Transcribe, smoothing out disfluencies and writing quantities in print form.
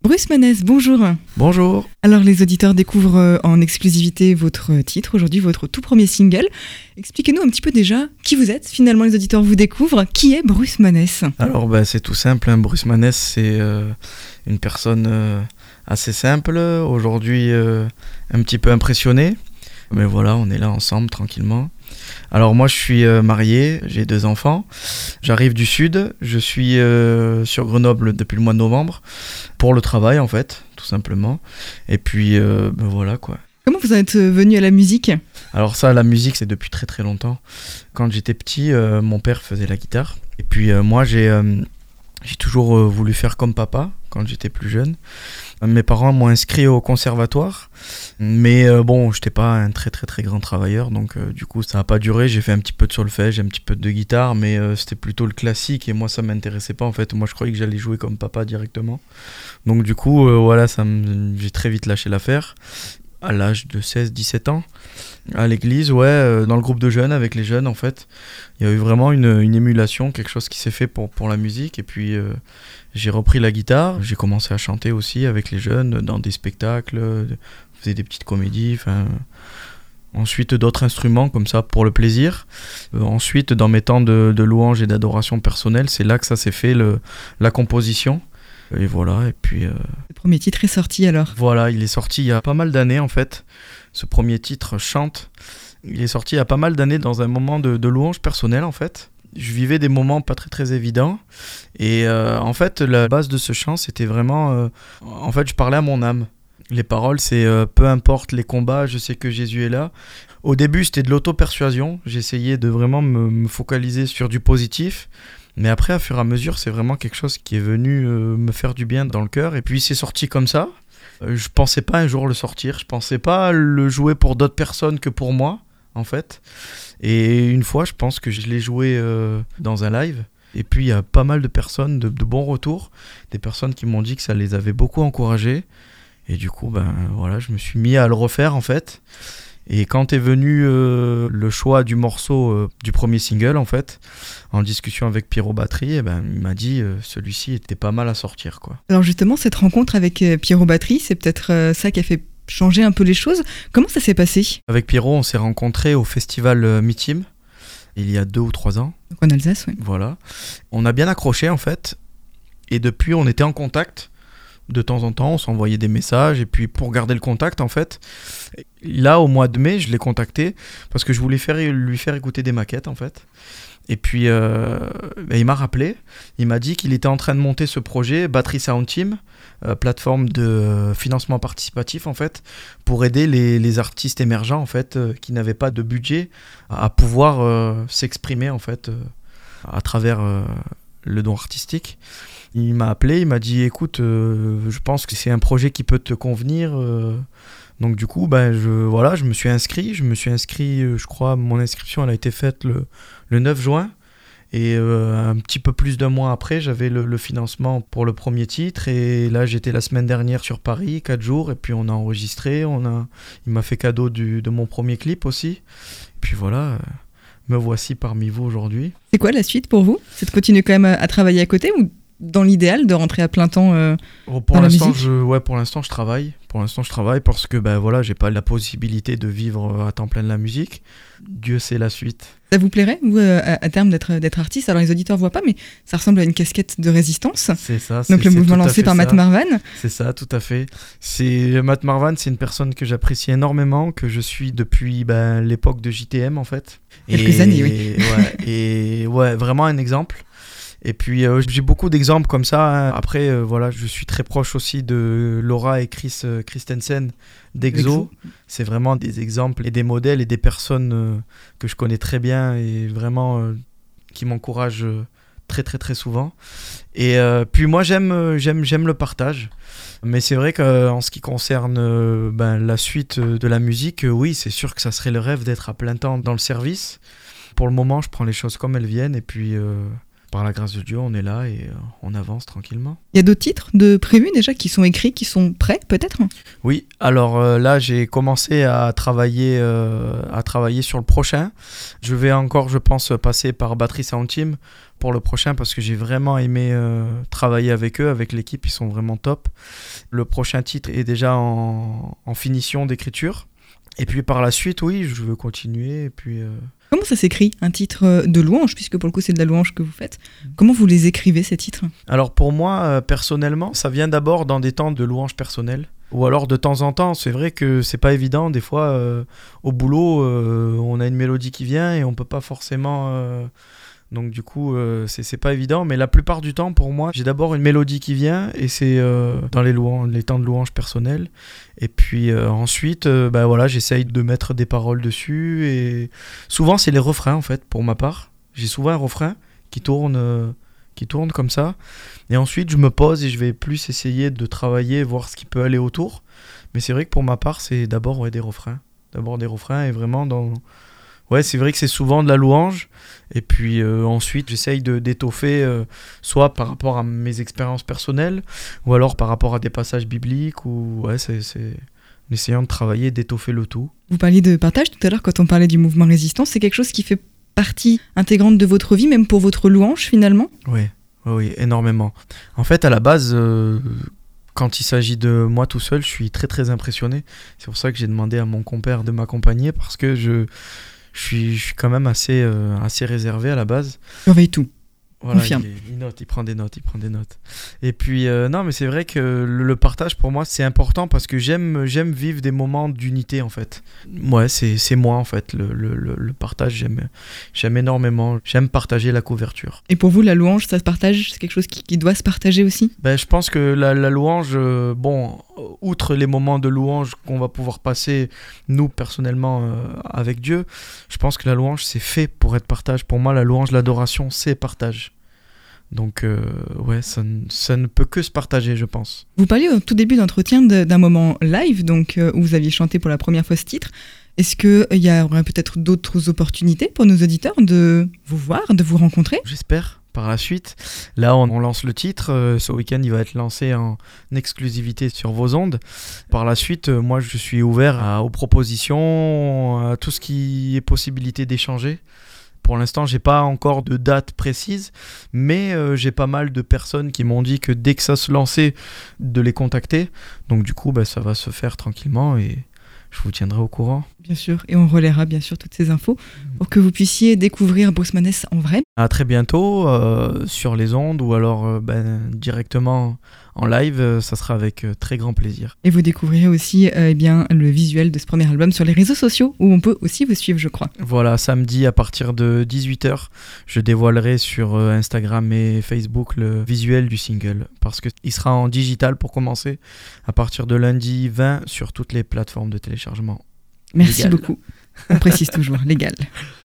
Bruce Manès, bonjour. Bonjour. Alors les auditeurs découvrent en exclusivité votre titre, aujourd'hui votre tout premier single. Expliquez-nous un petit peu déjà qui vous êtes, finalement les auditeurs vous découvrent. Qui est Bruce Manès ? Alors c'est tout simple, Bruce Manès c'est une personne assez simple, aujourd'hui un petit peu impressionné. Mais voilà, on est là ensemble tranquillement. Alors moi je suis marié, j'ai 2 enfants, j'arrive du sud, je suis sur Grenoble depuis le mois de novembre, pour le travail en fait, tout simplement, et puis voilà quoi. Comment vous en êtes venu à la musique ? Alors ça, la musique c'est depuis très très longtemps. Quand j'étais petit, mon père faisait la guitare, et puis moi j'ai toujours voulu faire comme papa quand j'étais plus jeune. Mes parents m'ont inscrit au conservatoire, mais j'étais pas un très très très grand travailleur, donc du coup ça n'a pas duré. J'ai fait un petit peu de solfège, un petit peu de guitare, mais c'était plutôt le classique et moi ça m'intéressait pas en fait. Moi je croyais que j'allais jouer comme papa directement. Donc du coup voilà, j'ai très vite lâché l'affaire. À l'âge de 16-17 ans, à l'église, dans le groupe de jeunes, avec les jeunes en fait, il y a eu vraiment une émulation, quelque chose qui s'est fait pour la musique, et puis j'ai repris la guitare, j'ai commencé à chanter aussi avec les jeunes, dans des spectacles, faisais des petites comédies, ensuite d'autres instruments comme ça pour le plaisir. Ensuite dans mes temps de louange et d'adoration personnelle, c'est là que ça s'est fait, la composition. Et voilà, et puis... Le premier titre est sorti alors ? Voilà, il est sorti il y a pas mal d'années en fait. Ce premier titre, Chante, il est sorti il y a pas mal d'années dans un moment de louange personnelle en fait. Je vivais des moments pas très très évidents. Et en fait, la base de ce chant, c'était vraiment... en fait, je parlais à mon âme. Les paroles, c'est peu importe les combats, je sais que Jésus est là. Au début, c'était de l'auto-persuasion. J'essayais de vraiment me focaliser sur du positif. Mais après, à fur et à mesure, c'est vraiment quelque chose qui est venu me faire du bien dans le cœur. Et puis, c'est sorti comme ça. Je pensais pas un jour le sortir. Je pensais pas le jouer pour d'autres personnes que pour moi, en fait. Et une fois, je pense que je l'ai joué dans un live. Et puis, il y a pas mal de personnes, de bons retours. Des personnes qui m'ont dit que ça les avait beaucoup encouragés. Et du coup, voilà, je me suis mis à le refaire, en fait. Et quand est venu le choix du morceau du premier single, en fait, en discussion avec Pierrot Battery, il m'a dit celui-ci était pas mal à sortir, quoi. Alors justement, cette rencontre avec Pierrot Battery, c'est peut-être ça qui a fait changer un peu les choses. Comment ça s'est passé ? Avec Pierrot, on s'est rencontrés au festival Mitim, il y a 2 ou 3 ans. Donc en Alsace, oui. Voilà. On a bien accroché, en fait, et depuis, on était en contact. De temps en temps, on s'envoyait des messages, et puis pour garder le contact, en fait, là, au mois de mai, je l'ai contacté parce que je voulais lui faire écouter des maquettes, en fait. Et puis, il m'a rappelé, il m'a dit qu'il était en train de monter ce projet, Battery Sound Team, plateforme de financement participatif, en fait, pour aider les artistes émergents, en fait, qui n'avaient pas de budget, à pouvoir s'exprimer, en fait, à travers le don artistique. Il m'a appelé, il m'a dit écoute, je pense que c'est un projet qui peut te convenir. Donc du coup, je me suis inscrit. Je crois, mon inscription elle a été faite le 9 juin. Et un petit peu plus d'1 mois après, j'avais le financement pour le premier titre. Et là, j'étais la semaine dernière sur Paris, 4 jours. Et puis on a enregistré. Il m'a fait cadeau de mon premier clip aussi. Et puis voilà, me voici parmi vous aujourd'hui. C'est quoi la suite pour vous ? C'est de continuer quand même à travailler à côté ou dans l'idéal de rentrer à plein temps pour dans la l'instant, musique ? pour l'instant, je travaille. Pour l'instant, je travaille parce que voilà, j'ai pas la possibilité de vivre à temps plein de la musique. Dieu sait la suite. Ça vous plairait, vous, à terme, d'être artiste ? Alors les auditeurs voient pas, mais ça ressemble à une casquette de résistance. C'est ça. Donc le mouvement lancé par Matt Marvan. C'est ça, tout à fait. Matt Marvan, c'est une personne que j'apprécie énormément, que je suis depuis l'époque de JTM, en fait. Quelques années, oui. Et vraiment un exemple. Et puis j'ai beaucoup d'exemples comme ça. Après, je suis très proche aussi de Laura et Chris Christensen d'Exo. C'est vraiment des exemples et des modèles et des personnes que je connais très bien et vraiment qui m'encouragent très très très souvent. Et puis moi j'aime le partage. Mais c'est vrai qu'en ce qui concerne la suite de la musique, oui, c'est sûr que ça serait le rêve d'être à plein temps dans le service. Pour le moment, je prends les choses comme elles viennent et puis... par la grâce de Dieu, on est là et on avance tranquillement. Il y a d'autres titres de prévus déjà qui sont écrits, qui sont prêts peut-être ? Oui, alors là j'ai commencé à travailler sur le prochain. Je vais encore, je pense, passer par Battery Sound Team pour le prochain parce que j'ai vraiment aimé travailler avec eux, avec l'équipe, ils sont vraiment top. Le prochain titre est déjà en finition d'écriture. Et puis par la suite, oui, je veux continuer. Et puis, Comment ça s'écrit un titre de louange, puisque pour le coup c'est de la louange que vous faites ? Comment vous les écrivez ces titres ? Alors pour moi, personnellement, ça vient d'abord dans des temps de louange personnelle. Ou alors de temps en temps, c'est vrai que c'est pas évident. Des fois, au boulot, on a une mélodie qui vient et on peut pas forcément... Donc du coup, c'est pas évident. Mais la plupart du temps, pour moi, j'ai d'abord une mélodie qui vient et c'est dans les temps de louange personnelle. Et puis ensuite, voilà, j'essaye de mettre des paroles dessus. Et souvent, c'est les refrains, en fait, pour ma part. J'ai souvent un refrain qui tourne comme ça. Et ensuite, je me pose et je vais plus essayer de travailler, voir ce qui peut aller autour. Mais c'est vrai que pour ma part, c'est d'abord des refrains. D'abord des refrains et vraiment dans... Ouais, c'est vrai que c'est souvent de la louange. Et puis ensuite, j'essaye d'étoffer soit par rapport à mes expériences personnelles ou alors par rapport à des passages bibliques. Ou ouais, c'est en essayant de travailler, d'étoffer le tout. Vous parliez de partage tout à l'heure quand on parlait du mouvement Résistance. C'est quelque chose qui fait partie intégrante de votre vie, même pour votre louange finalement ? Oui, énormément. En fait, à la base... Quand il s'agit de moi tout seul, je suis très très impressionné. C'est pour ça que j'ai demandé à mon compère de m'accompagner parce que je suis quand même assez réservé à la base. Surveille tout. Voilà, Confirme. il note, il prend des notes. Et puis, non, mais c'est vrai que le partage pour moi c'est important parce que j'aime vivre des moments d'unité en fait. Ouais, c'est moi en fait, le partage, j'aime énormément. J'aime partager la couverture. Et pour vous, la louange, ça se partage ? C'est quelque chose qui doit se partager aussi ? Je pense que la louange, outre les moments de louange qu'on va pouvoir passer, nous, personnellement, avec Dieu, je pense que la louange, c'est fait pour être partage. Pour moi, la louange, l'adoration, c'est partage. Donc, ça ne peut que se partager, je pense. Vous parliez au tout début d'entretien d'un moment live, donc, où vous aviez chanté pour la première fois ce titre. Est-ce qu'il y aurait peut-être d'autres opportunités pour nos auditeurs de vous voir, de vous rencontrer ? J'espère. Par la suite, là on lance le titre, ce week-end il va être lancé en exclusivité sur vos ondes. Par la suite, moi je suis ouvert aux propositions, à tout ce qui est possibilité d'échanger. Pour l'instant, j'ai pas encore de date précise, mais j'ai pas mal de personnes qui m'ont dit que dès que ça se lançait, de les contacter. Donc du coup, ça va se faire tranquillement et je vous tiendrai au courant. Bien sûr, et on relaiera bien sûr toutes ces infos pour que vous puissiez découvrir Bruce Maness en vrai. À très bientôt sur les ondes ou alors directement en live, ça sera avec très grand plaisir. Et vous découvrirez aussi le visuel de ce premier album sur les réseaux sociaux où on peut aussi vous suivre, je crois. Voilà, samedi à partir de 18h, je dévoilerai sur Instagram et Facebook le visuel du single parce qu'il sera en digital pour commencer à partir de lundi 20 sur toutes les plateformes de téléchargement. Merci légal. beaucoup. On précise toujours, légal.